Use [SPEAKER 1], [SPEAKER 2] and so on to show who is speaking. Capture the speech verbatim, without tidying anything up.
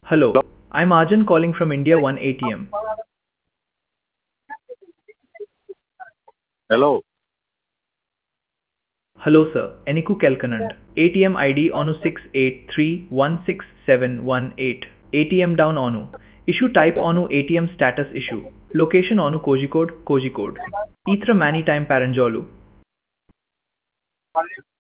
[SPEAKER 1] Hello, I'm Arjun calling from India One A T M.
[SPEAKER 2] Hello.
[SPEAKER 1] Hello sir, Eniku Kelkanand. A T M I D onu six eight three one six seven one eight. A T M down onu. Issue type onu A T M status issue. Location onu Kozhikode, Kozhikode. Itra many time Paranjolu.